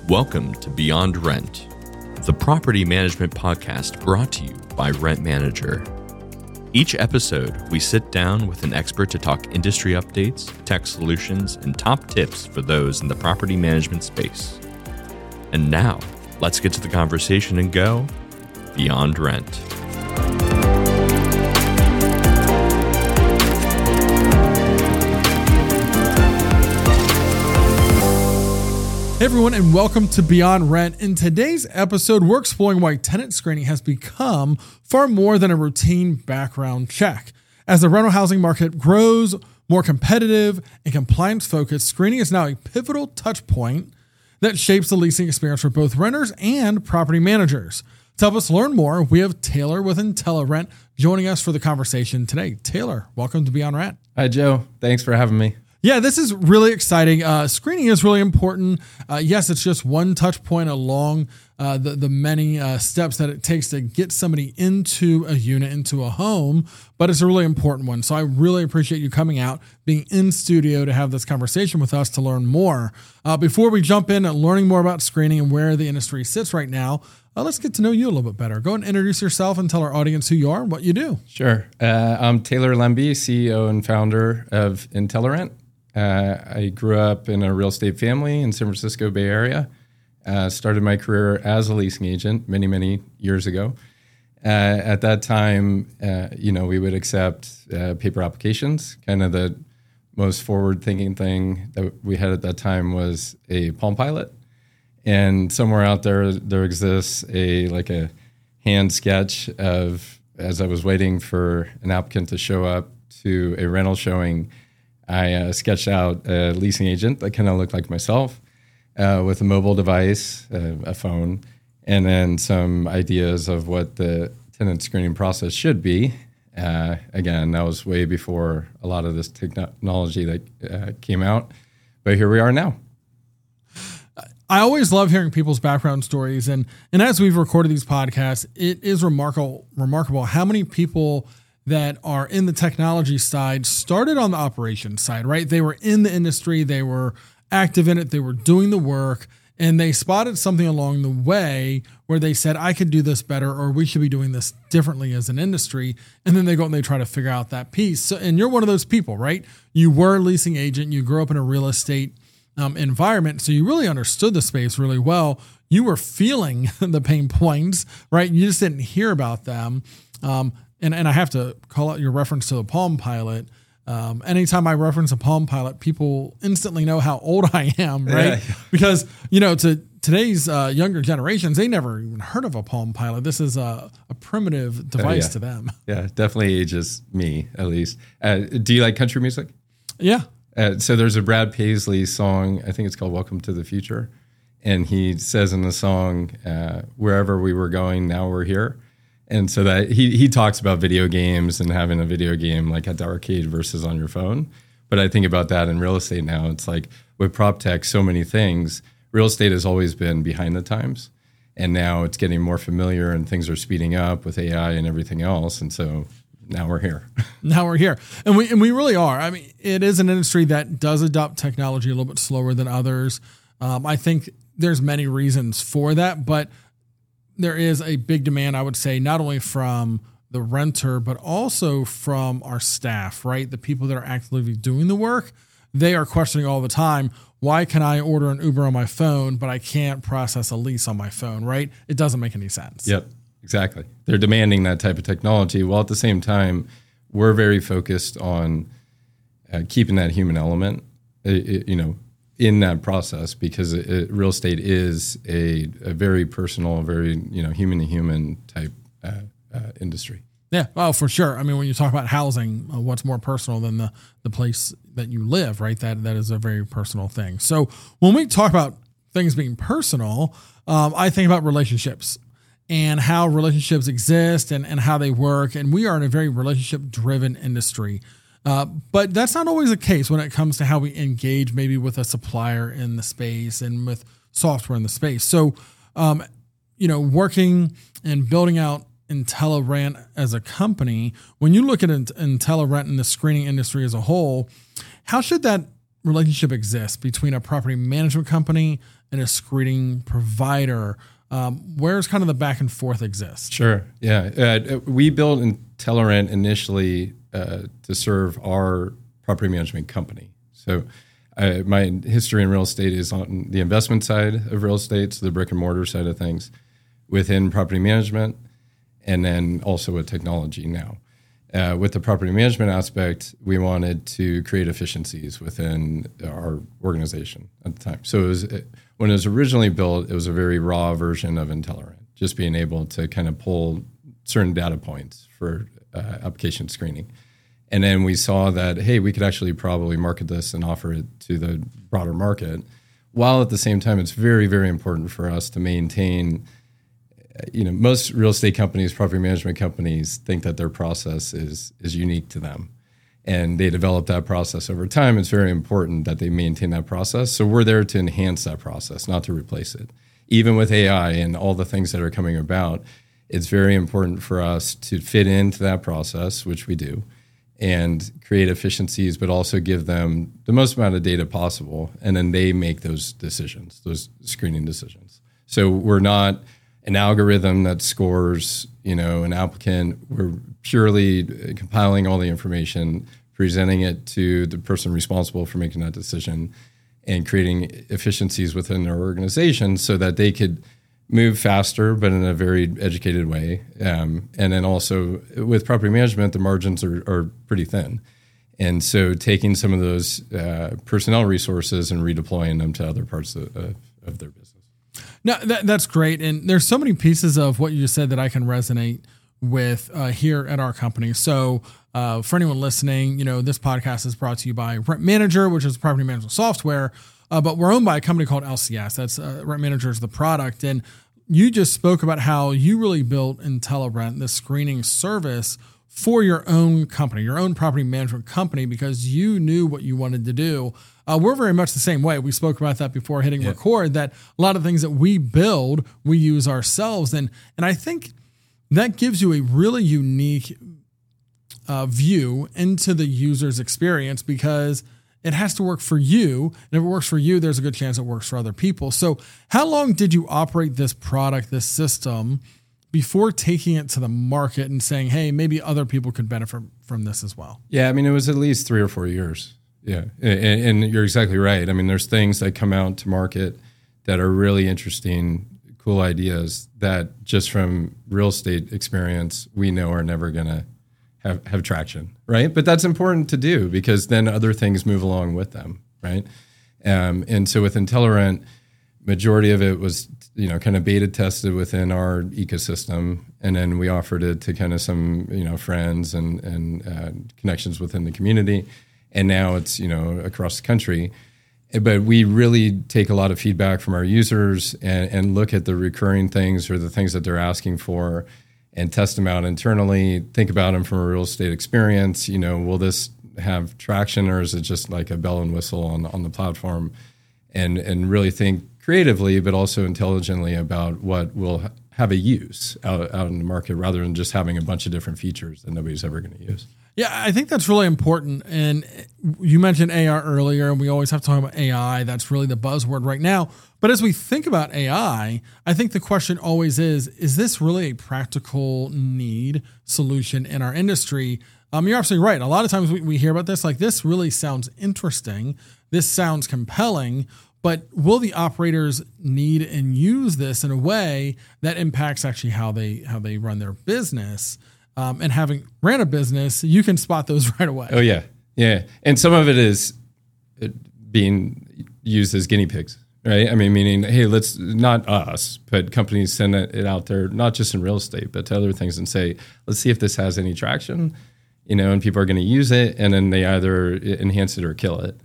Welcome to Beyond Rent, the property management podcast brought to you by Rent Manager. Each episode, we sit down with an expert to talk industry updates, tech solutions, and top tips for those in the property management space. And now, let's get to the conversation and go Beyond Rent. Hey everyone, and welcome to Beyond Rent. In today's episode, we're exploring why tenant screening has become far more than a routine background check. As the rental housing market grows more competitive and compliance-focused, screening is now a pivotal touch point that shapes the leasing experience for both renters and property managers. To help us learn more, we have Taylor with IntelliRent joining us for the conversation today. Taylor, welcome to Beyond Rent. Hi, Joe. Thanks for having me. Yeah, this is really exciting. Screening is really important. Yes, it's just one touch point along the many steps that it takes to get somebody into a unit, into a home, but it's a really important one. So I really appreciate you coming out, being in studio to have this conversation with us to learn more. Before we jump in and learning more about screening and where the industry sits right now, let's get to know you a little bit better. Go and introduce yourself and tell our audience who you are and what you do. Sure. I'm Taylor Lemby, CEO and founder of IntelliRent. I grew up in a real estate family in San Francisco Bay Area. Started my career as a leasing agent many years ago. At that time, we would accept paper applications. Kind of the most forward-thinking thing that we had at that time was a Palm Pilot. And somewhere out there exists a hand sketch of, as I was waiting for an applicant to show up to a rental showing, I sketched out a leasing agent that kind of looked like myself with a mobile device, a phone, and then some ideas of what the tenant screening process should be. Again, that was way before a lot of this technology that came out, but here we are now. I always love hearing people's background stories, and as we've recorded these podcasts, it is remarkable how many people that are in the technology side started on the operations side, right? They were in the industry, they were active in it, they were doing the work, and they spotted something along the way where they said, I could do this better, or we should be doing this differently as an industry. And then they go and they try to figure out that piece. So, and you're one of those people, right? You were a leasing agent, you grew up in a real estate environment, so you really understood the space really well. You were feeling the pain points, right? You just didn't hear about them. And I have to call out your reference to the Palm Pilot. Anytime I reference a Palm Pilot, people instantly know how old I am, right? Yeah. Because, to today's younger generations, they never even heard of a Palm Pilot. This is a primitive device to them. Yeah, definitely ages me, at least. Do you like country music? Yeah. So there's a Brad Paisley song, I think it's called Welcome to the Future. And he says in the song, wherever we were going, now we're here. And so that he talks about video games and having a video game like at the arcade versus on your phone. But I think about that in real estate now. It's like with prop tech, so many things, real estate has always been behind the times. And now it's getting more familiar and things are speeding up with AI and everything else. And so now we're here. Now we're here. And we really are. I mean, it is an industry that does adopt technology a little bit slower than others. I think there's many reasons for that, but there is a big demand, I would say, not only from the renter, but also from our staff, right? The people that are actively doing the work, they are questioning all the time, why can I order an Uber on my phone, but I can't process a lease on my phone, right? It doesn't make any sense. Yep, exactly. They're demanding that type of technology, while at the same time, we're very focused on keeping that human element, in that process, because real estate is a very personal, very human to human type industry. Yeah, well, for sure. I mean, when you talk about housing, what's more personal than the place that you live, right? That is a very personal thing. So when we talk about things being personal, I think about relationships and how relationships exist and how they work. And we are in a very relationship-driven industry. But that's not always the case when it comes to how we engage maybe with a supplier in the space and with software in the space. So, working and building out IntelliRent as a company, when you look at IntelliRent and the screening industry as a whole, how should that relationship exists between a property management company and a screening provider? Where's kind of the back and forth exists? Sure. Yeah. We built IntelliRent initially to serve our property management company. So my history in real estate is on the investment side of real estate, so the brick and mortar side of things within property management, and then also with technology now. With the property management aspect, we wanted to create efficiencies within our organization at the time. So when it was originally built, it was a very raw version of IntelliRent, just being able to kind of pull certain data points for application screening. And then we saw that, hey, we could actually probably market this and offer it to the broader market, while at the same time, it's very, very important for us to maintain. Most real estate companies, property management companies, think that their process is unique to them, and they develop that process over time. It's very important that they maintain that process. So we're there to enhance that process, not to replace it. Even with AI and all the things that are coming about, it's very important for us to fit into that process, which we do, and create efficiencies, but also give them the most amount of data possible, and then they make those decisions, those screening decisions. So we're not an algorithm that scores, an applicant. We're purely compiling all the information, presenting it to the person responsible for making that decision, and creating efficiencies within their organization so that they could move faster, but in a very educated way. And then also with property management, the margins are pretty thin. And so taking some of those personnel resources and redeploying them to other parts of their business. No, that's great. And there's so many pieces of what you just said that I can resonate with here at our company. So for anyone listening, this podcast is brought to you by Rent Manager, which is property management software. But we're owned by a company called LCS. That's Rent Manager is the product. And you just spoke about how you really built IntelliRent, the screening service for your own company, your own property management company, because you knew what you wanted to do. We're very much the same way. We spoke about that before hitting record, that a lot of things that we build, we use ourselves. And I think that gives you a really unique view into the user's experience, because it has to work for you. And if it works for you, there's a good chance it works for other people. So how long did you operate this product, this system, before taking it to the market and saying, hey, maybe other people could benefit from this as well? Yeah, it was at least 3 or 4 years. Yeah, and you're exactly right. There's things that come out to market that are really interesting, cool ideas that just from real estate experience, we know are never going to have traction, right? But that's important to do, because then other things move along with them, right? And so with IntelliRent, majority of it was, kind of beta tested within our ecosystem, and then we offered it to kind of some, friends and connections within the community, and now it's, across the country. But we really take a lot of feedback from our users and look at the recurring things or the things that they're asking for, and test them out internally, think about them from a real estate experience. Will this have traction, or is it just like a bell and whistle on the platform? And really think creatively, but also intelligently about what will have a use out in the market, rather than just having a bunch of different features that nobody's ever going to use. Yeah, I think that's really important. And you mentioned AI earlier, and we always have to talk about AI. That's really the buzzword right now. But as we think about AI, I think the question always is this really a practical need solution in our industry? You're absolutely right. A lot of times we hear about this, like, this really sounds interesting. This sounds compelling. But will the operators need and use this in a way that impacts actually how they run their business? And having ran a business, you can spot those right away. Oh, yeah. Yeah. And some of it is being used as guinea pigs, right? Meaning, hey, let's, not us, but companies send it out there, not just in real estate, but to other things, and say, let's see if this has any traction, and people are going to use it, and then they either enhance it or kill it.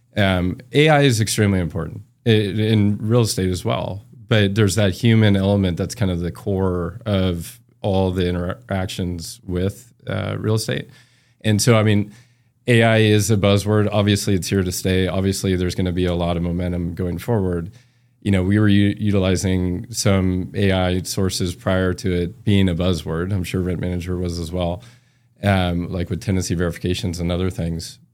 AI is extremely important in real estate as well, but there's that human element that's kind of the core of all the interactions with real estate. And so, AI is a buzzword. Obviously, it's here to stay. Obviously, there's going to be a lot of momentum going forward. We were utilizing some AI sources prior to it being a buzzword. I'm sure Rent Manager was as well, like with tenancy verifications and other things.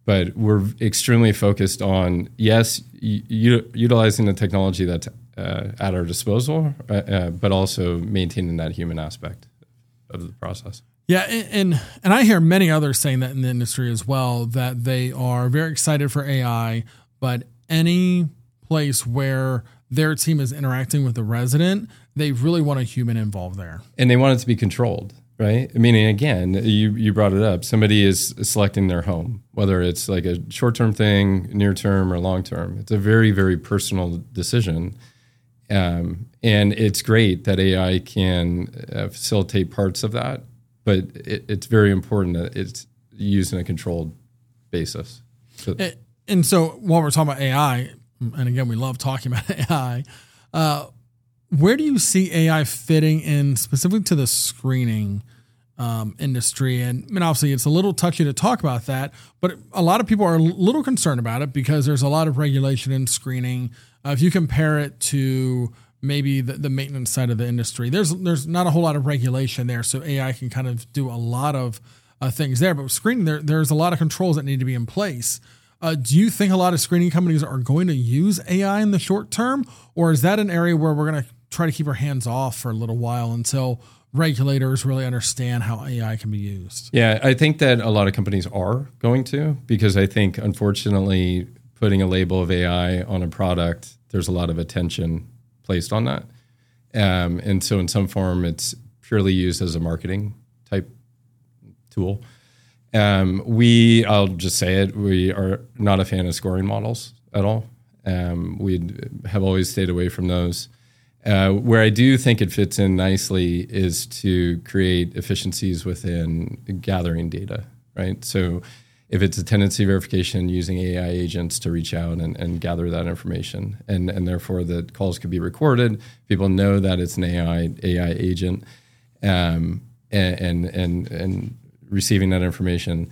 but we're extremely focused on, yes, utilizing the technology that's at our disposal, but also maintaining that human aspect of the process. Yeah, and I hear many others saying that in the industry as well, that they are very excited for AI, but any place where their team is interacting with the resident, they really want a human involved there. And they want it to be controlled, right? Meaning, again, you brought it up. Somebody is selecting their home, whether it's like a short-term thing, near-term, or long-term. It's a very, very personal decision. And it's great that AI can facilitate parts of that, but it's very important that it's used in a controlled basis. And so while we're talking about AI, and again, we love talking about AI, where do you see AI fitting in specifically to the screening industry? And obviously it's a little touchy to talk about that, but a lot of people are a little concerned about it because there's a lot of regulation in screening. If you compare it to maybe the maintenance side of the industry, there's not a whole lot of regulation there. So AI can kind of do a lot of things there, but with screening, there's a lot of controls that need to be in place. Do you think a lot of screening companies are going to use AI in the short term, or is that an area where we're going to try to keep our hands off for a little while until regulators really understand how AI can be used? Yeah, I think that a lot of companies are going to, because I think, unfortunately, putting a label of AI on a product, there's a lot of attention placed on that. And so in some form, it's purely used as a marketing type tool. I'll just say it, we are not a fan of scoring models at all. We have always stayed away from those. Where I do think it fits in nicely is to create efficiencies within gathering data, right? So if it's a tenancy verification, using AI agents to reach out and gather that information, and therefore the calls could be recorded. People know that it's an AI agent, and receiving that information,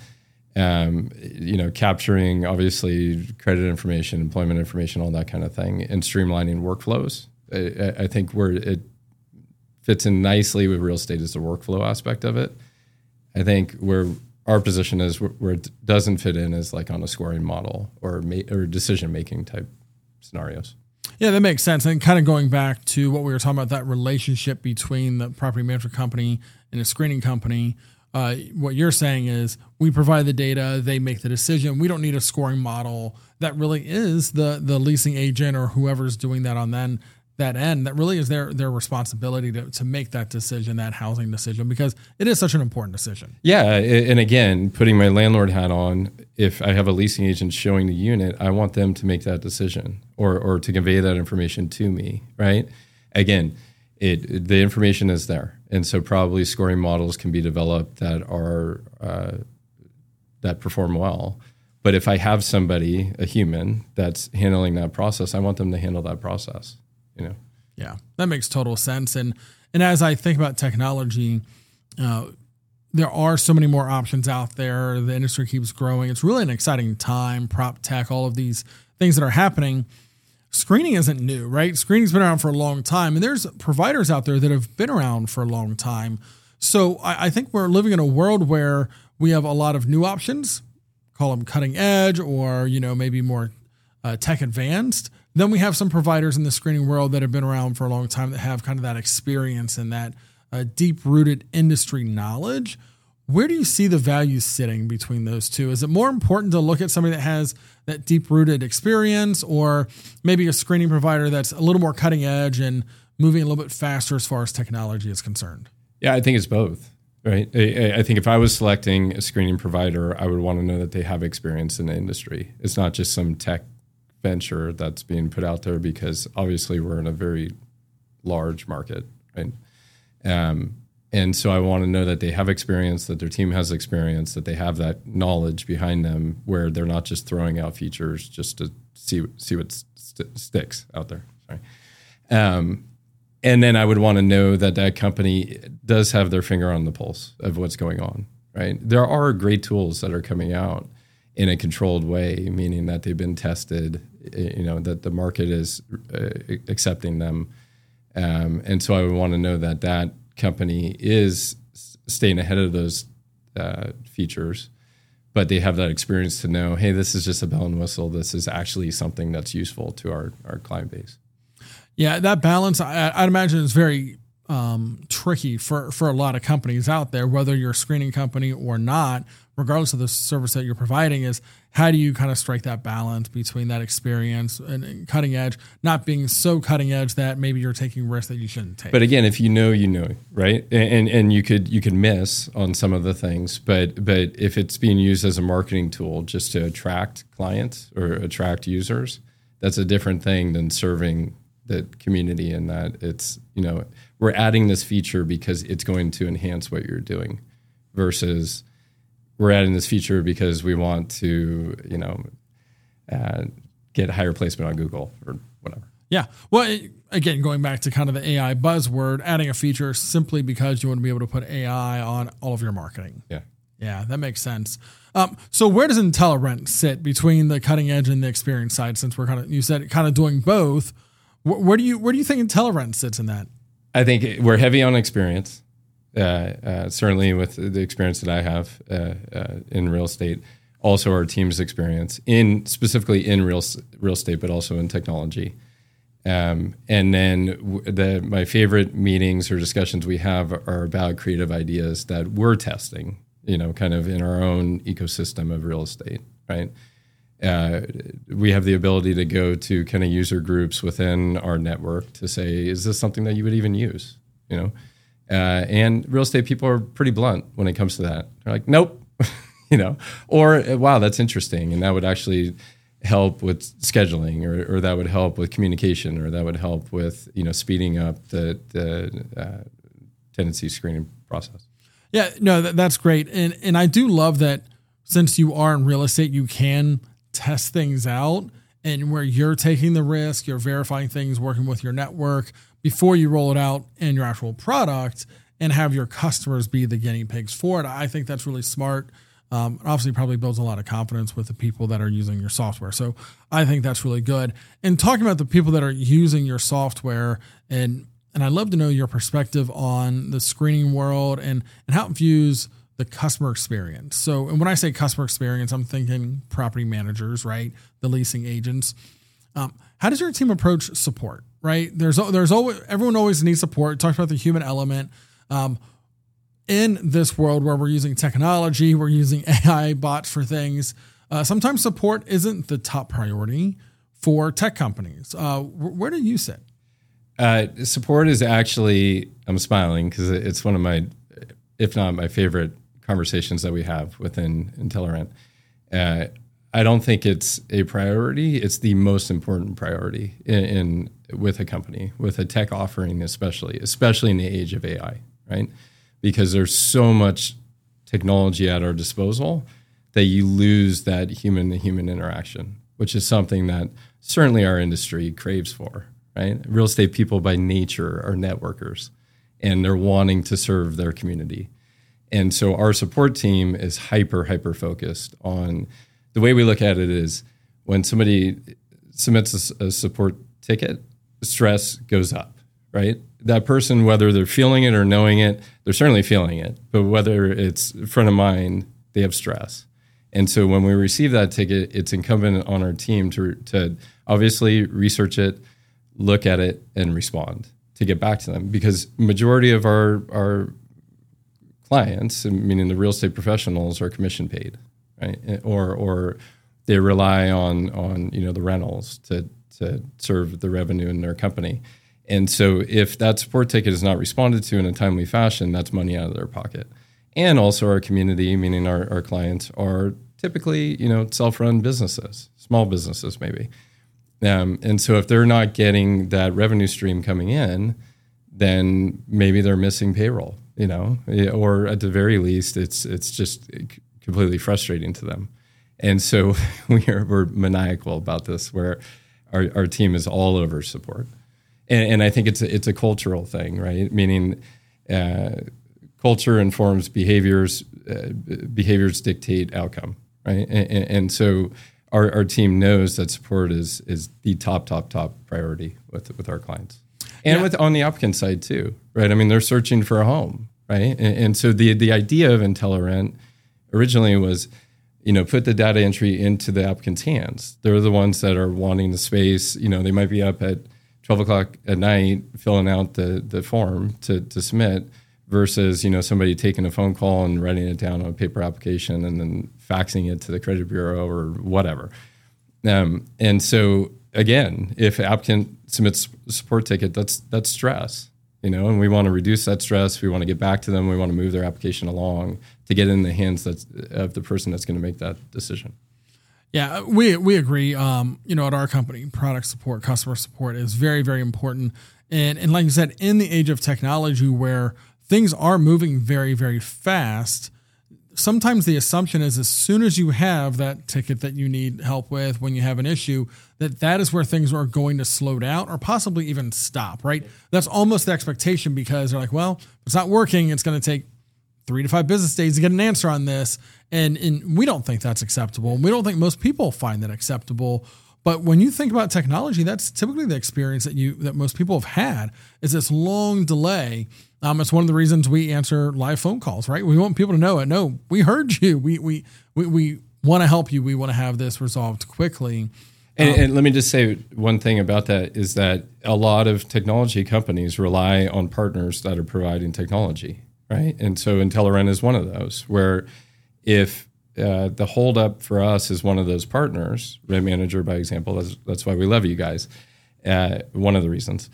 capturing obviously credit information, employment information, all that kind of thing, and streamlining workflows. I think where it fits in nicely with real estate is the workflow aspect of it. I think where our position is, where it doesn't fit in, is like on a scoring model or decision-making type scenarios. Yeah, that makes sense. And kind of going back to what we were talking about, that relationship between the property management company and a screening company, what you're saying is we provide the data, they make the decision. We don't need a scoring model. That really is the leasing agent or whoever's doing that on that end. That really is their responsibility to make that decision, that housing decision, because it is such an important decision. Yeah, and again, putting my landlord hat on, if I have a leasing agent showing the unit, I want them to make that decision or to convey that information to me, right? Again, the information is there. And so probably scoring models can be developed that are that perform well. But if I have somebody, a human, that's handling that process, I want them to handle that process. Yeah, that makes total sense. And as I think about technology, there are so many more options out there. The industry keeps growing. It's really an exciting time. Prop tech, all of these things that are happening. Screening isn't new, right? Screening's been around for a long time, and there's providers out there that have been around for a long time. So I think we're living in a world where we have a lot of new options, call them cutting edge or, maybe more tech advanced. Then we have some providers in the screening world that have been around for a long time that have kind of that experience and that deep-rooted industry knowledge. Where do you see the value sitting between those two? Is it more important to look at somebody that has that deep-rooted experience, or maybe a screening provider that's a little more cutting edge and moving a little bit faster as far as technology is concerned? Yeah, I think it's both, right? I think if I was selecting a screening provider, I would want to know that they have experience in the industry. It's not just some tech venture that's being put out there, because obviously we're in a very large market, right? And so I want to know that they have experience, that their team has experience, that they have that knowledge behind them, where they're not just throwing out features just to see what sticks out there. Sorry. And then I would want to know that that company does have their finger on the pulse of what's going on, right? There are great tools that are coming out in a controlled way, meaning that they've been tested, that the market is accepting them. And so I would want to know that that company is staying ahead of those features. but they have that experience to know, hey, this is just a bell and whistle. This is actually something that's useful to our client base. Yeah, that balance, I'd imagine, is very tricky for a lot of companies out there, whether you're a screening company or not, regardless of the service that you're providing, is how do you kind of strike that balance between that experience and cutting edge, not being so cutting edge that maybe you're taking risks that you shouldn't take. But again, if you know, right? And you could miss on some of the things, but if it's being used as a marketing tool just to attract clients or attract users, that's a different thing than serving the community, in that it's, we're adding this feature because it's going to enhance what you're doing, versus we're adding this feature because we want to, get higher placement on Google or whatever. Yeah. Well, again, going back to kind of the AI buzzword, adding a feature simply because you want to be able to put AI on all of your marketing. Yeah. Yeah, that makes sense. So where does IntelliRent sit between the cutting edge and the experience side? Since you said kind of doing both, where do you think IntelliRent sits in that? I think we're heavy on experience. Certainly with the experience that I have in real estate, also our team's experience specifically in real estate, but also in technology. And then my favorite meetings or discussions we have are about creative ideas that we're testing, kind of in our own ecosystem of real estate, right? We have the ability to go to kind of user groups within our network to say, is this something that you would even use? And real estate people are pretty blunt when it comes to that. They're like, nope, or wow, that's interesting. And that would actually help with scheduling, or that would help with communication, or that would help with, speeding up the tenancy screening process. Yeah, no, that's great. And I do love that since you are in real estate, you can test things out, and where you're taking the risk, you're verifying things, working with your network before you roll it out in your actual product and have your customers be the guinea pigs for it. I think that's really smart. Obviously probably builds a lot of confidence with the people that are using your software. So I think that's really good. And talking about the people that are using your software, and I'd love to know your perspective on the screening world and how it views the customer experience. So, and when I say customer experience, I'm thinking property managers, right? The leasing agents. How does your team approach support, right? There's always, everyone always needs support. Talk about the human element. In this world where we're using technology, we're using AI bots for things. Sometimes support isn't the top priority for tech companies. Where do you sit? Support is actually, I'm smiling because it's one of my, if not my favorite conversations that we have within IntelliRent. I don't think it's a priority. It's the most important priority with a company, with a tech offering, especially in the age of AI, right? Because there's so much technology at our disposal that you lose that human-to-human interaction, which is something that certainly our industry craves for, right? Real estate people by nature are networkers, and they're wanting to serve their community. And so our support team is hyper focused on, the way we look at it is when somebody submits a support ticket, stress goes up, right? That person, whether they're feeling it or knowing it, they're certainly feeling it, but whether it's front of mind, they have stress. And so when we receive that ticket, it's incumbent on our team to obviously research it, look at it, and respond, to get back to them. Because majority of our clients, meaning the real estate professionals, are commission paid, right? Or they rely on the rentals to serve the revenue in their company. And so if that support ticket is not responded to in a timely fashion, that's money out of their pocket. And also our community, meaning our clients, are typically, self-run businesses, small businesses maybe. And so if they're not getting that revenue stream coming in, then maybe they're missing payroll, or at the very least, it's just completely frustrating to them. And so we're maniacal about this, where our team is all over support. And I think it's a cultural thing, right? Meaning culture informs behaviors, behaviors dictate outcome, right? And so our team knows that support is the top priority with our clients. And on the applicant side too, right? I mean, they're searching for a home, right? And so the idea of IntelliRent originally was, put the data entry into the applicant's hands. They're the ones that are wanting the space. They might be up at 12 o'clock at night filling out the form to submit versus, somebody taking a phone call and writing it down on a paper application and then faxing it to the credit bureau or whatever. And so, again, if an applicant submits a support ticket, that's stress. And we want to reduce that stress. We want to get back to them. We want to move their application along to get in the hands of the person that's going to make that decision. Yeah, we agree. At our company, product support, customer support is very, very important. And like you said, in the age of technology where things are moving very, very fast, sometimes the assumption is as soon as you have that ticket that you need help with, when you have an issue, that is where things are going to slow down or possibly even stop, right? That's almost the expectation because they're like, well, if it's not working, it's going to take 3 to 5 business days to get an answer on this. And we don't think that's acceptable. We don't think most people find that acceptable. But when you think about technology, that's typically the experience that most people have had is this long delay. It's one of the reasons we answer live phone calls, right? We want people to know it. No, we heard you. We want to help you. We want to have this resolved quickly. And let me just say one thing about that is that a lot of technology companies rely on partners that are providing technology, right? And so IntelliRent is one of those where if the holdup for us is one of those partners, Rent Manager, by example, that's why we love you guys. One of the reasons.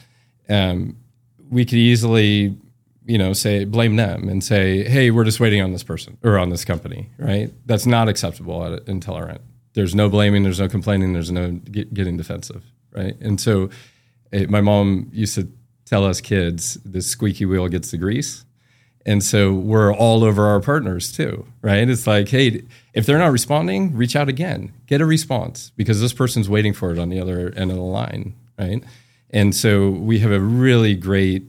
We could easily, blame them and say, hey, we're just waiting on this person or on this company, right? That's not acceptable at IntelliRent. There's no blaming, there's no complaining, there's no getting defensive, right? And so my mom used to tell us kids, the squeaky wheel gets the grease. And so we're all over our partners too, right? It's like, hey, if they're not responding, reach out again, get a response because this person's waiting for it on the other end of the line, right? And so we have a really great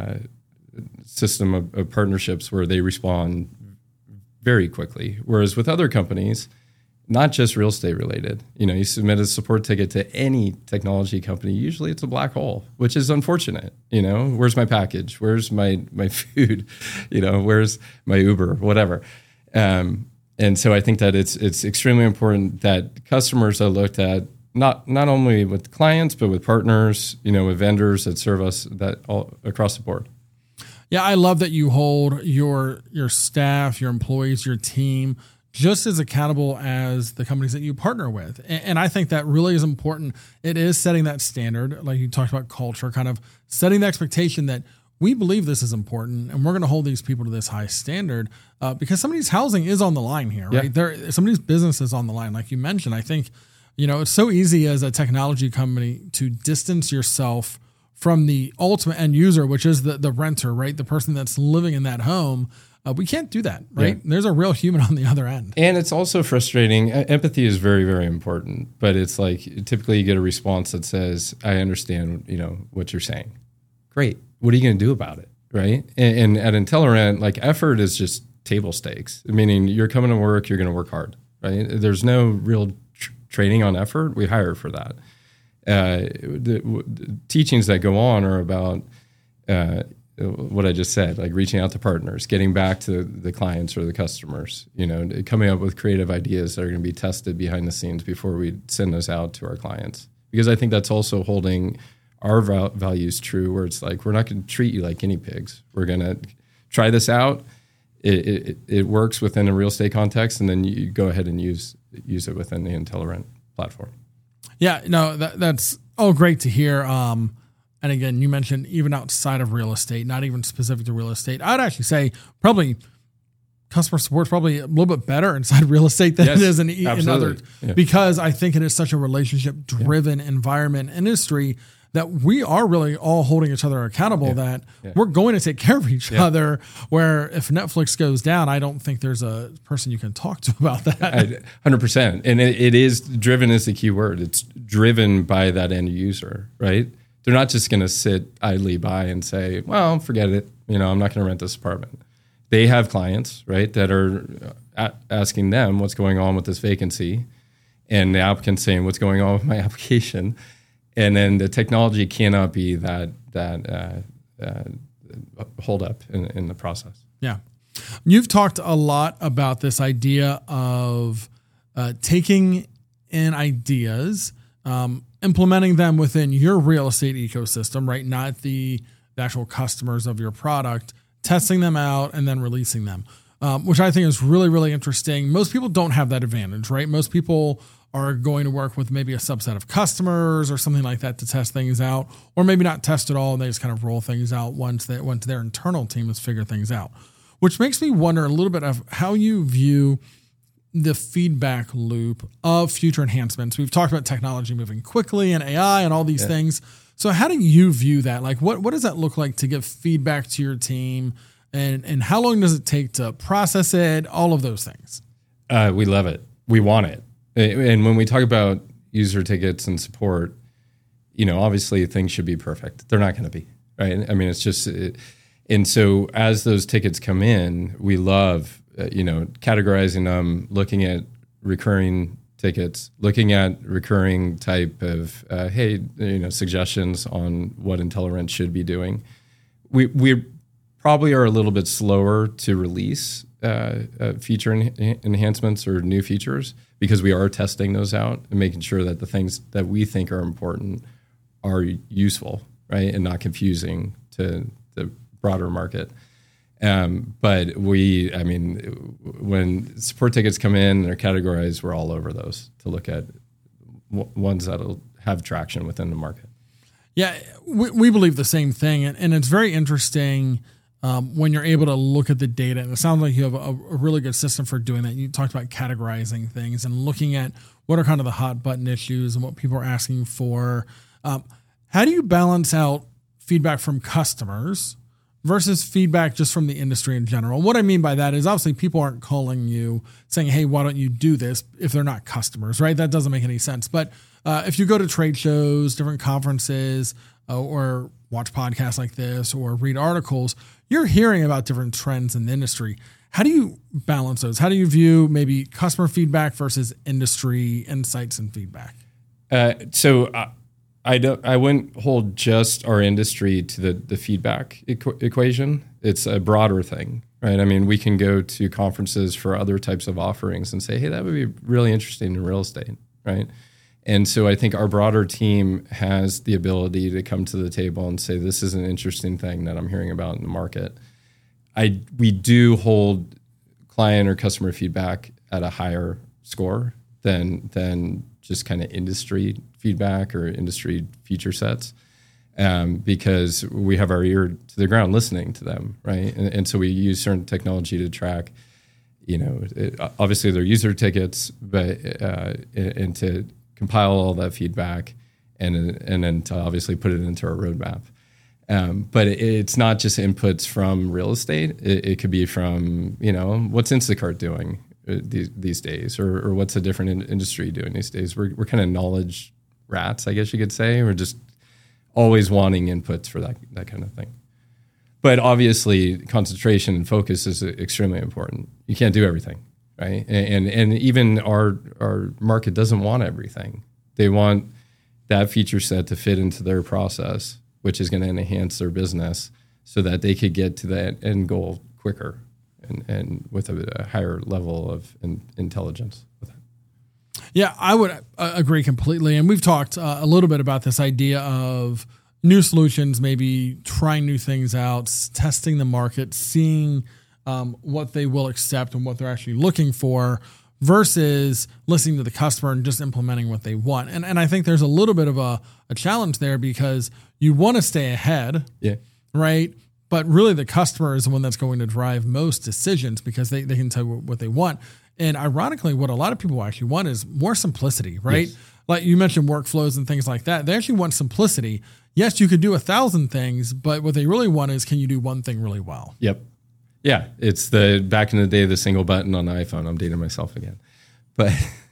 system of partnerships where they respond very quickly. Whereas with other companies, not just real estate related, you submit a support ticket to any technology company, usually it's a black hole, which is unfortunate. Where's my package? Where's my food? Where's my Uber, whatever. And so I think that it's extremely important that customers are looked at not only with clients, but with partners, with vendors that serve us that all across the board. Yeah, I love that you hold your staff, your employees, your team just as accountable as the companies that you partner with. And I think that really is important. It is setting that standard, like you talked about culture, kind of setting the expectation that we believe this is important and we're going to hold these people to this high standard because somebody's housing is on the line here, right? Somebody's business is on the line. Like you mentioned, I think, it's so easy as a technology company to distance yourself from the ultimate end user, which is the renter, right? The person that's living in that home. We can't do that, right? Yeah. There's a real human on the other end. And it's also frustrating. Empathy is very, very important, but it's like typically you get a response that says, I understand, what you're saying. Great. What are you going to do about it, right? And at IntelliRent, like effort is just table stakes, meaning you're coming to work, you're going to work hard, right? There's no real training on effort. We hire for that. The teachings that go on are about what I just said, like reaching out to partners, getting back to the clients or the customers, coming up with creative ideas that are going to be tested behind the scenes before we send those out to our clients. Because I think that's also holding our values true, where it's like, we're not going to treat you like guinea pigs. We're going to try this out. It works within a real estate context, and then you go ahead and use it within the IntelliRent platform. Yeah, no, that's all great to hear. And again, you mentioned even outside of real estate, not even specific to real estate. I'd actually say probably customer support is probably a little bit better inside real estate than it is in other, because I think it is such a relationship-driven environment industry that we are really all holding each other accountable, that we're going to take care of each other, where if Netflix goes down, I don't think there's a person you can talk to about that. 100%. And it is driven is the key word. It's driven by that end user, right? They're not just going to sit idly by and say, well, forget it. I'm not going to rent this apartment. They have clients, right, that are asking them what's going on with this vacancy, and the applicant saying what's going on with my application. And then the technology cannot be that hold up in the process. Yeah. You've talked a lot about this idea of taking in ideas, implementing them within your real estate ecosystem, right? Not the actual customers of your product, testing them out and then releasing them, which I think is really, really interesting. Most people don't have that advantage, right? Most people are going to work with maybe a subset of customers or something like that to test things out, or maybe not test at all. And they just kind of roll things out once their internal team has figured things out, which makes me wonder a little bit of how you view the feedback loop of future enhancements. We've talked about technology moving quickly and AI and all these things. So how do you view that? Like, what does that look like to give feedback to your team, and how long does it take to process it? All of those things. We love it. We want it. And when we talk about user tickets and support, obviously things should be perfect. They're not going to be, right? I mean, it's just, and so as those tickets come in, we love, categorizing them, looking at recurring tickets, looking at recurring type of, suggestions on what Intellerent should be doing. We probably are a little bit slower to release feature enhancements or new features because we are testing those out and making sure that the things that we think are important are useful, right, and not confusing to the broader market. But when support tickets come in and they're categorized, we're all over those to look at ones that'll have traction within the market. Yeah, we believe the same thing. And it's very interesting when you're able to look at the data. And it sounds like you have a really good system for doing that. You talked about categorizing things and looking at what are kind of the hot button issues and what people are asking for. How do you balance out feedback from customers versus feedback just from the industry in general? What I mean by that is obviously people aren't calling you saying, hey, why don't you do this, if they're not customers, right? That doesn't make any sense. But if you go to trade shows, different conferences, or watch podcasts like this or read articles, you're hearing about different trends in the industry. How do you balance those? How do you view maybe customer feedback versus industry insights and feedback? So I wouldn't hold just our industry to the feedback equation. It's a broader thing, right? I mean, we can go to conferences for other types of offerings and say, hey, that would be really interesting in real estate, right? And so I think our broader team has the ability to come to the table and say, this is an interesting thing that I'm hearing about in the market. We do hold client or customer feedback at a higher score than just kind of industry feedback or industry feature sets, because we have our ear to the ground listening to them, right? And so we use certain technology to track, obviously their user tickets, but and to compile all that feedback and then to obviously put it into our roadmap. But it's not just inputs from real estate. It could be from, what's Instacart doing these days, or what's a different industry doing these days. We're kind of knowledge rats, I guess you could say. We're just always wanting inputs for that kind of thing. But obviously, concentration and focus is extremely important. You can't do everything, right? And even our market doesn't want everything. They want that feature set to fit into their process, which is going to enhance their business so that they could get to that end goal quicker and with a higher level of intelligence with it. Yeah, I would agree completely. And we've talked a little bit about this idea of new solutions, maybe trying new things out, testing the market, seeing what they will accept and what they're actually looking for versus listening to the customer and just implementing what they want. And I think there's a little bit of a challenge there because you want to stay ahead, right? But really the customer is the one that's going to drive most decisions because they can tell you what they want. And ironically, what a lot of people actually want is more simplicity, right? Yes. Like you mentioned workflows and things like that. They actually want simplicity. Yes, you could do 1,000 things, but what they really want is, can you do one thing really well? Yep. Yeah. It's back in the day, the single button on the iPhone. I'm dating myself again. But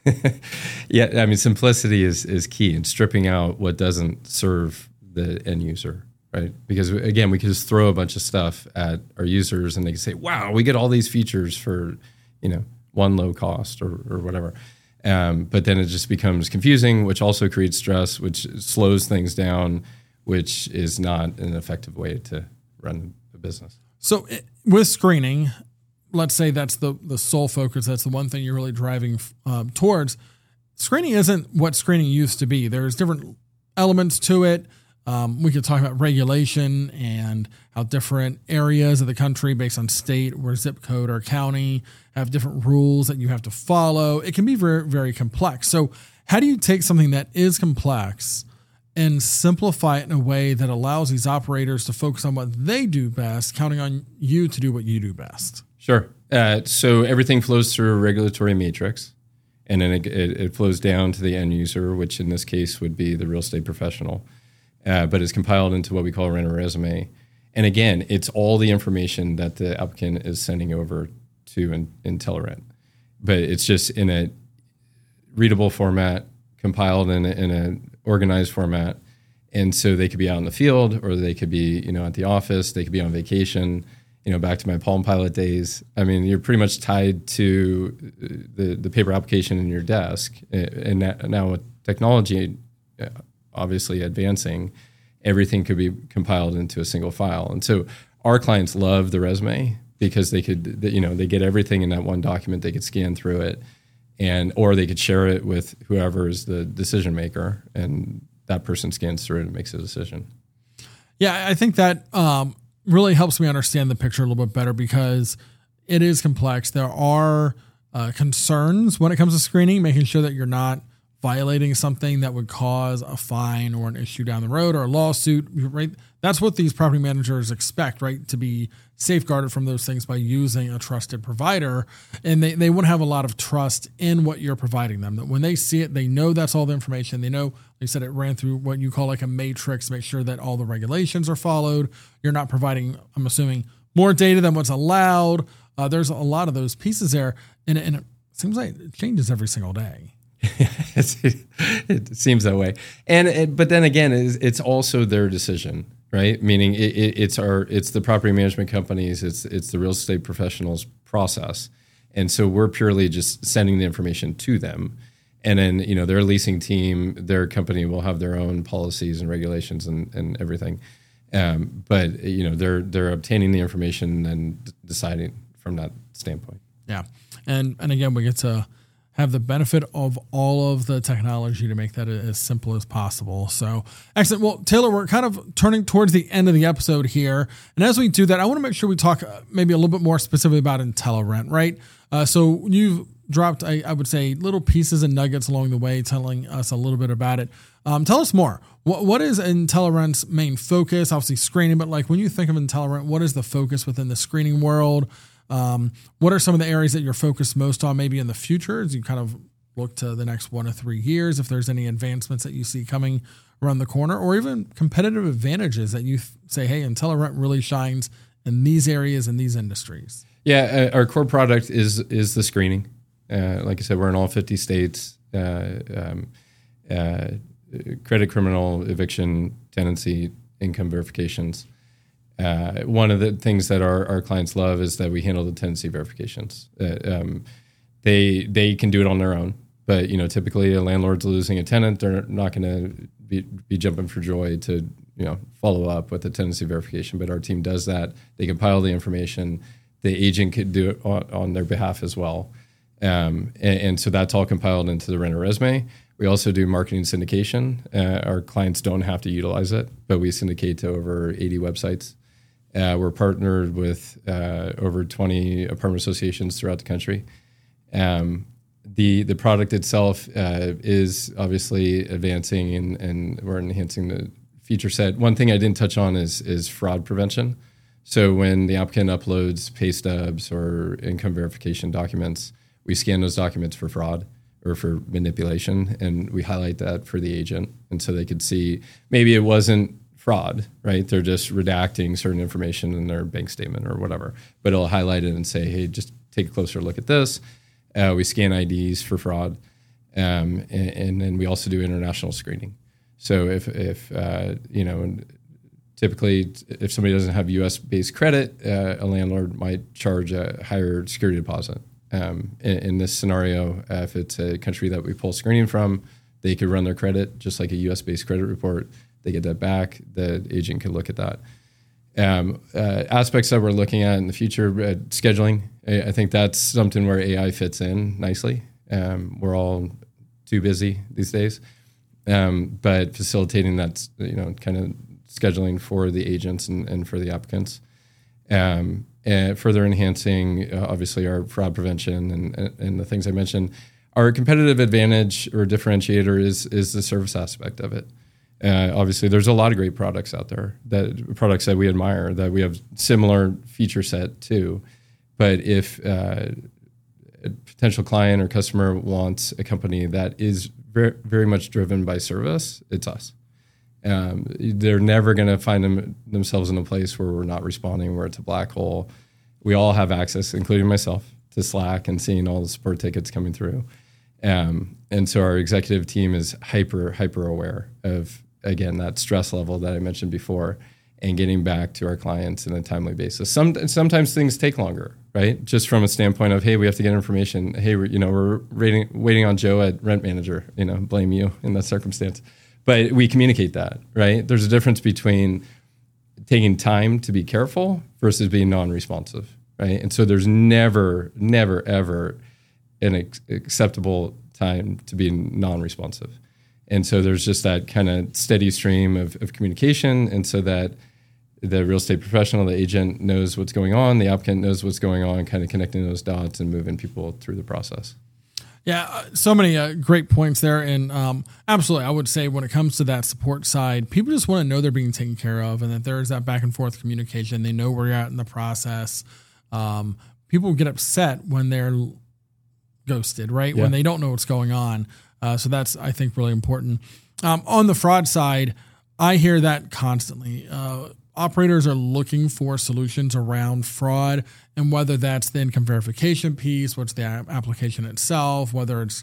yeah, I mean, simplicity is key in stripping out what doesn't serve the end user, right? Because again, we can just throw a bunch of stuff at our users and they can say, wow, we get all these features for, one low cost or whatever. But then it just becomes confusing, which also creates stress, which slows things down, which is not an effective way to run a business. So with screening, let's say that's the sole focus, that's the one thing you're really driving towards, screening isn't what screening used to be. There's different elements to it. We could talk about regulation and how different areas of the country based on state or zip code or county have different rules that you have to follow. It can be very, very complex. So how do you take something that is complex and simplify it in a way that allows these operators to focus on what they do best, counting on you to do what you do best? Sure. So everything flows through a regulatory matrix, and then it flows down to the end user, which in this case would be the real estate professional. But it's compiled into what we call a renter resume. And again, it's all the information that the applicant is sending over to IntelliRent. But it's just in a readable format, compiled in an organized format. And so they could be out in the field, or they could be, at the office, they could be on vacation, back to my Palm Pilot days. I mean, you're pretty much tied to the paper application in your desk. And now with technology obviously advancing, everything could be compiled into a single file. And so our clients love the resume because they get everything in that one document. They could scan through it, or they could share it with whoever is the decision maker, and that person scans through it and makes a decision. Yeah, I think that really helps me understand the picture a little bit better, because it is complex. There are concerns when it comes to screening, making sure that you're not violating something that would cause a fine or an issue down the road or a lawsuit, right? That's what these property managers expect, right? To be safeguarded from those things by using a trusted provider. And they wouldn't have a lot of trust in what you're providing them. That when they see it, they know that's all the information. They know, they said it ran through what you call like a matrix, make sure that all the regulations are followed. You're not providing, I'm assuming, more data than what's allowed. There's a lot of those pieces there. And it seems like it changes every single day. It seems that way, but then again, it's also their decision, right? Meaning it's the property management companies, it's the real estate professionals' process, and so we're purely just sending the information to them, and then their leasing team, their company will have their own policies and regulations and everything, but they're obtaining the information and deciding from that standpoint. Yeah, and again, we get to have the benefit of all of the technology to make that as simple as possible. So excellent. Well, Taylor, we're kind of turning towards the end of the episode here. And as we do that, I want to make sure we talk maybe a little bit more specifically about IntelliRent, right? So you've dropped, I would say, little pieces and nuggets along the way, telling us a little bit about it. Tell us more. What is IntelliRent's main focus? Obviously screening, but like when you think of IntelliRent, what is the focus within the screening world? What are some of the areas that you're focused most on maybe in the future as you kind of look to the next 1 to 3 years, if there's any advancements that you see coming around the corner, or even competitive advantages that you say, hey, IntelliRent really shines in these areas and these industries? Yeah, our core product is the screening. Like I said, we're in all 50 states, credit, criminal, eviction, tenancy, income verifications. One of the things that our clients love is that we handle the tenancy verifications. They can do it on their own, but typically a landlord's losing a tenant, they're not going to be jumping for joy to follow up with the tenancy verification. But our team does that. They compile the information. The agent could do it on their behalf as well, and so that's all compiled into the renter resume. We also do marketing syndication. Our clients don't have to utilize it, but we syndicate to over 80 websites. We're partnered with over 20 apartment associations throughout the country. The product itself is obviously advancing, and we're enhancing the feature set. One thing I didn't touch on is fraud prevention. So when the applicant uploads pay stubs or income verification documents, we scan those documents for fraud or for manipulation, and we highlight that for the agent, and so they could see maybe it wasn't fraud, right? They're just redacting certain information in their bank statement or whatever, but it'll highlight it and say, hey, just take a closer look at this. We scan IDs for fraud, and then we also do international screening. So if typically if somebody doesn't have U.S.-based credit, a landlord might charge a higher security deposit. In this scenario, if it's a country that we pull screening from, they could run their credit just like a U.S.-based credit report. They get that back. The agent can look at that. Aspects that we're looking at in the future, scheduling. I think that's something where AI fits in nicely. We're all too busy these days, but facilitating that, kind of scheduling for the agents and for the applicants. And further enhancing, obviously, our fraud prevention and the things I mentioned. Our competitive advantage or differentiator is the service aspect of it. Obviously, there's a lot of great products out there, products that we admire, that we have similar feature set to. But if a potential client or customer wants a company that is very, very much driven by service, it's us. They're never going to find themselves in a place where we're not responding, where it's a black hole. We all have access, including myself, to Slack and seeing all the support tickets coming through. And so our executive team is hyper aware of, again, that stress level that I mentioned before, and getting back to our clients on a timely basis. Sometimes things take longer, right? Just from a standpoint of, hey, we have to get information. Hey, we're waiting on Joe at Rent Manager. Blame you in that circumstance. But we communicate that, right? There's a difference between taking time to be careful versus being non-responsive, right? And so there's never, ever an acceptable time to be non-responsive. And so there's just that kind of steady stream of communication, and so that the real estate professional, the agent, knows what's going on, the applicant knows what's going on, kind of connecting those dots and moving people through the process. Yeah, so many great points there. And absolutely, I would say when it comes to that support side, people just want to know they're being taken care of and that there's that back and forth communication. They know where you're at in the process. People get upset when they're ghosted, right? Yeah. When they don't know what's going on. So that's, I think, really important. On the fraud side, I hear that constantly. Operators are looking for solutions around fraud, and whether that's the income verification piece, what's the application itself, whether it's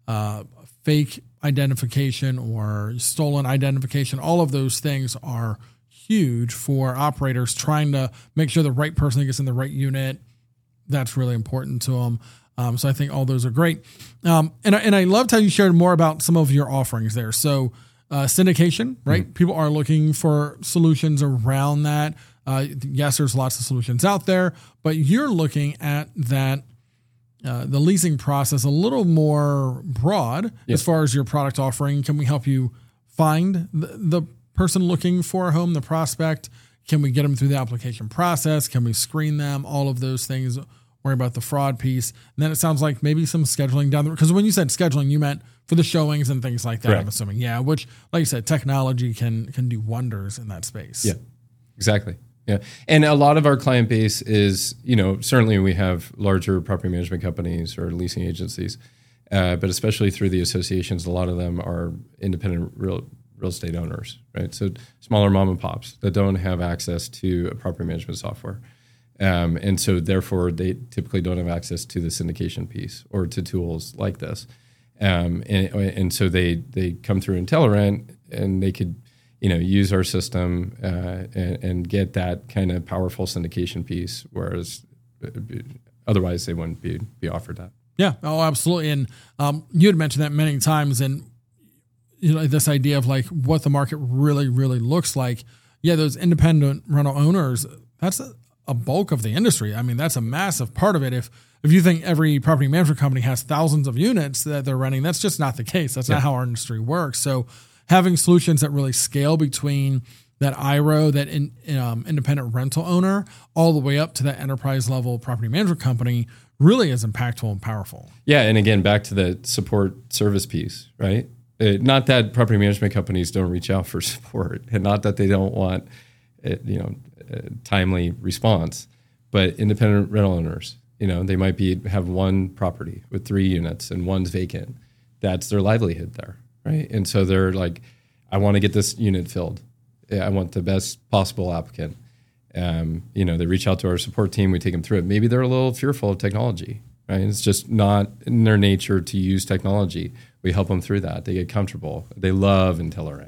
fake identification or stolen identification, all of those things are huge for operators trying to make sure the right person gets in the right unit. That's really important to them. So I think all those are great. And I loved how you shared more about some of your offerings there. So syndication, right? Mm-hmm. People are looking for solutions around that. Yes, there's lots of solutions out there, but you're looking at that, the leasing process a little more broad. Yes. As far as your product offering. Can we help you find the person looking for a home, the prospect? Can we get them through the application process? Can we screen them? All of those things. Worry about the fraud piece. And then it sounds like maybe some scheduling down there. Because when you said scheduling, you meant for the showings and things like that, correct. I'm assuming. Yeah, which, like you said, technology can do wonders in that space. Yeah, exactly. Yeah. And a lot of our client base is, certainly we have larger property management companies or leasing agencies, but especially through the associations, a lot of them are independent real estate owners, right? So smaller mom and pops that don't have access to a property management software. And so therefore they typically don't have access to the syndication piece or to tools like this. And so they come through IntelliRent and they could, use our system and get that kind of powerful syndication piece, whereas otherwise they wouldn't be offered that. Yeah. Oh, absolutely. And you had mentioned that many times, and this idea of like what the market really, really looks like. Yeah, those independent rental owners, that's a bulk of the industry. I mean, that's a massive part of it. If you think every property management company has thousands of units that they're renting, that's just not the case. That's not how our industry works. So having solutions that really scale between that IRO, that independent rental owner, all the way up to that enterprise level property management company really is impactful and powerful. Yeah. And again, back to the support service piece, right? Not that property management companies don't reach out for support, and not that they don't want, timely response, but independent rental owners, they might have one property with 3 units and one's vacant. That's their livelihood there, right? And so they're like, I want to get this unit filled. I want the best possible applicant. They reach out to our support team. We take them through it. Maybe they're a little fearful of technology, right? It's just not in their nature to use technology. We help them through that. They get comfortable. They love IntelliRent,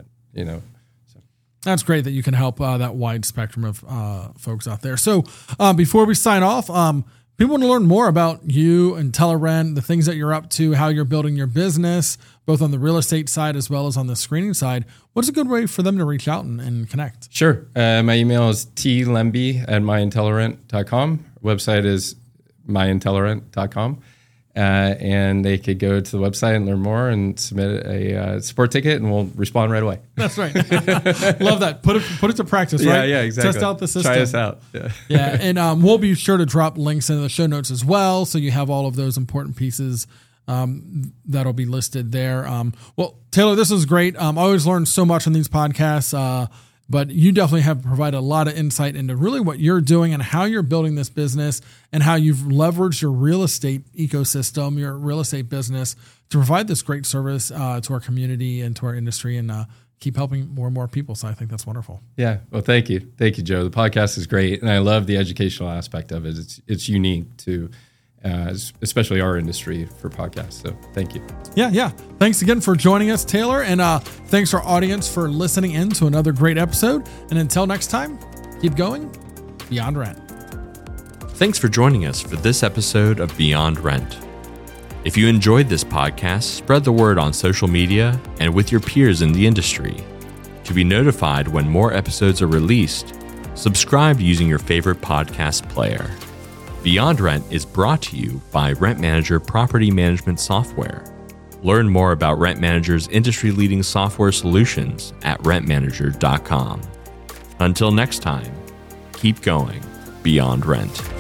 That's great that you can help that wide spectrum of folks out there. So before we sign off, people want to learn more about you and IntelliRent, the things that you're up to, how you're building your business, both on the real estate side as well as on the screening side, what's a good way for them to reach out and connect? Sure. My email is tlemby@myintelligent.com. Website is myintelligent.com. And they could go to the website and learn more and submit a support ticket, and we'll respond right away. That's right. Love that. Put it to practice, right? Yeah, exactly. Test out the system. Try us out. Yeah, and we'll be sure to drop links in the show notes as well, so you have all of those important pieces that'll be listed there. Well, Taylor, this is great. I always learn so much on these podcasts, but you definitely have provided a lot of insight into really what you're doing and how you're building this business and how you've leveraged your real estate ecosystem, your real estate business to provide this great service to our community and to our industry and keep helping more and more people. So I think that's wonderful. Yeah. Well, thank you. Thank you, Joe. The podcast is great. And I love the educational aspect of it. It's unique to especially our industry for podcasts. So thank you. Yeah. Thanks again for joining us, Taylor. And thanks to our audience for listening in to another great episode. And until next time, keep going Beyond Rent. Thanks for joining us for this episode of Beyond Rent. If you enjoyed this podcast, spread the word on social media and with your peers in the industry. To be notified when more episodes are released, subscribe using your favorite podcast player. Beyond Rent is brought to you by Rent Manager Property Management Software. Learn more about Rent Manager's industry-leading software solutions at rentmanager.com. Until next time, keep going Beyond Rent.